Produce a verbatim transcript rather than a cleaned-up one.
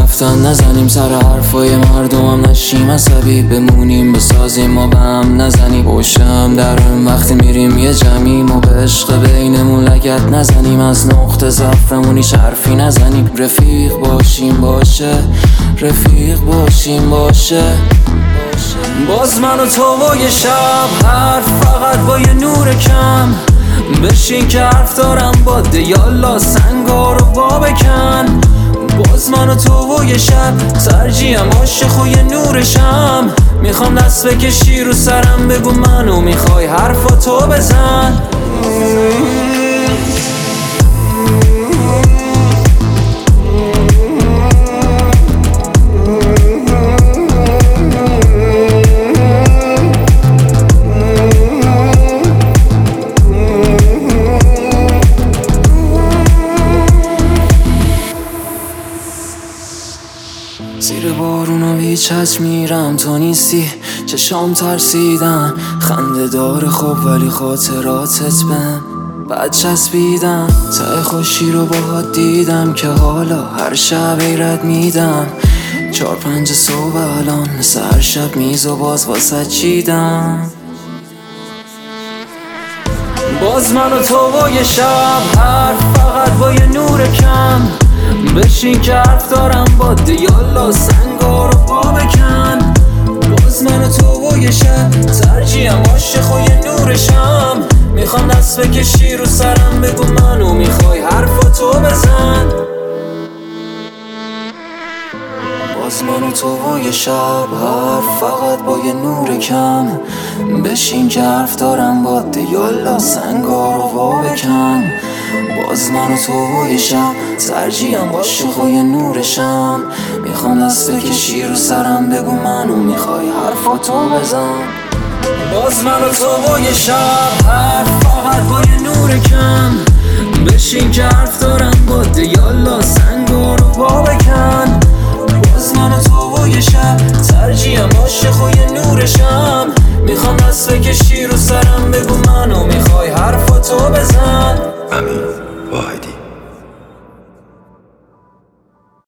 رفتن نزنیم سر حرفای مردمم، نشیم عصبی بمونیم بسازیم ما به هم نزنیم. پشتم درم وقتی میریم یه جمعیم و به عشق بینمون لگت نزنیم. از نقطه ضعفمون هیچ حرفی نزنیم. رفیق باشیم باشه، رفیق باشیم باشه. باز من و تو و یه شب حرف فقط با یه نور کم. بشین که حرف دارم باده یالا سنگا رو با بکن. باز من و تو و یه شب ترجیحم عاشق و یه نورشم. میخوام دست بکشی رو سرم بگو منو میخوای حرفا تو بزن. زیر بارون و هیچ هج میرم تو نیستی، چشام ترسیدن خنده داره خوب ولی خاطراتت بهم بد چسبیدن. ته خوشی رو باهات دیدم که حالا هر شب ایرد میدم. چار پنج صبح الان مثل هر شب میز و باز واسه چیدم. باز من و تو و یه شب حرف فقط با یه نور کم. بشین که حرف دارم باده یالا سنگا رو با بکن. باز من و تو و یه شب ترجیحم عاشق و یه نورشم. میخوام دست بکشی رو سرم بگو منو میخوای حرفا تو بزن. باز من و تو و یه شب حرف فقط با یه نور کم. بشین که حرف دارم باده یالا سنگا رو با بکن. باز من و تو و یه شب ترجیحم عاشق و یه نورشم. میخوام دست بکشی رو سرم بگو منو میخوای حرفا تو بزن. باز من و تو و یه شب حرف فقط با یه نور کم. بشین که حرف دارم باده یالا سنگا رو با بکن. باز من و تو و یه شب ترجیحم عاشق و یه نورشم. میخوام دست بکشی رو سرم بگو منو میخوای حرفا تو بزن. امین